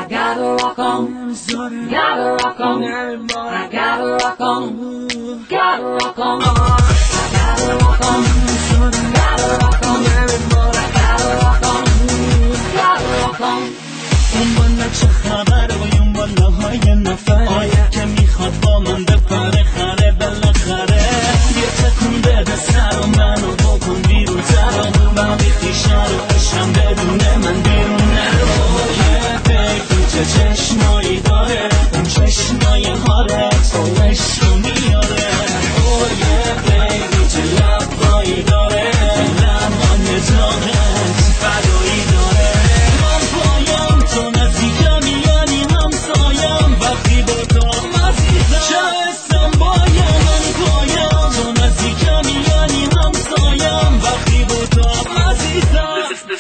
I gotta rock on, gotta rock on, I gotta rock on, gotta rock on, I gotta rock on, gotta rock on, I gotta rock on, gotta rock on. اون بالا چه خبر و اون بالاهای نفره که میخواد با من بپره خره بالاخره یه تکون بده سر و منو بکن بیرون ترامون و بیخیشه رو عشقم بدونه من بیرون نرو یه بیبی چه چشمایی داره اون چشمای هارت و عشقو میاره یه بیبی چه لبایی داره لبای داغت فدایی داره من پایم تو نزدیکم یعنی همسایم وقتی با تو عزیزم چه حسم بایم من پایم تو نزدیکم یعنی همسایم وقتی با تو عزیزم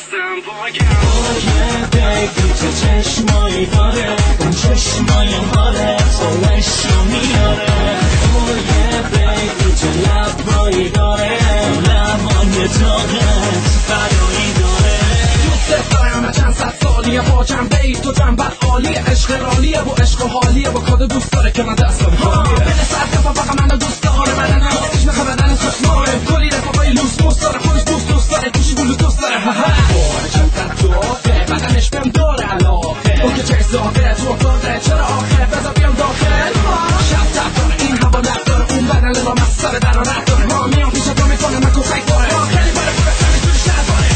یه بیبی چه چشمایی داره اون چشمای حالت و عشقو میاره یه بیبی چه لبایی داره لبای داغت فدایی داره دوست دارم چند صد سالیه با جنبه ای تو جنبت عالیه عشق رالیه با عشق و حالیه با کاد دوست داره که من دستم خالیه بله سر کفا فقط منو دوست داره بدن هستیش نخه بدن سشماره کلی رفاقای لوس موس داره خودش دوست داره گوشی بولو دوست داره باره چند توافه بدنش بهم داره علاقه اون که چه اضافه تو افتاده چرا آخه بذار بیام داخل شب تب داره این هوا لب داره اون بدن لبا مسئله در رد داره ما میام پیش تو میکنه من کسک داره خیلی باره پوره سمی توی شهر داره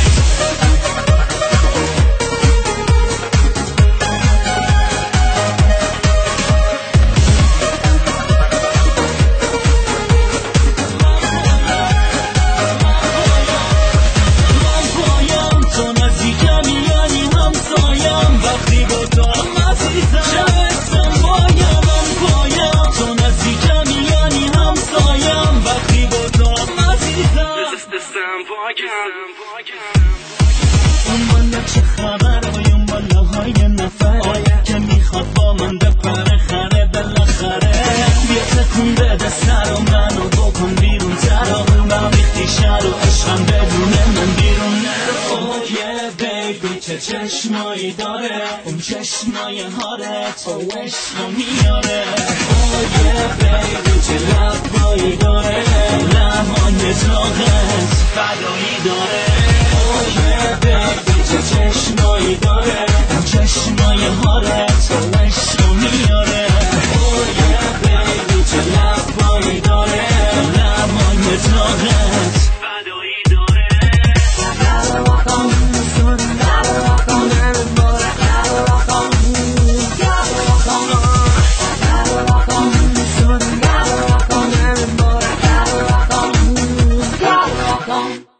اون بالا چه خبر و اون بالاهای نفره که میخواد با من بپره خره بالاخره بیا تکون بده سر و منو بکن بیرون ترامون و بیخیشه رو عشقم بدونه من بیرون نرو یه بیبی چه چشمایی داره اون چشمای هارت و عشقو میاره یه بیبی چه لبایی داره لبای داغت فدایی داره یه بیبی چه چشمایی داره اون چشمای هارت و عشقو میاره یه بیبی چه لبایی داره لبای داغت فدایی داره Gotta rock on, gotta rock on, gotta rock on, gotta rock on, gotta rock on, gotta rock on, gotta rock on, gotta rock on.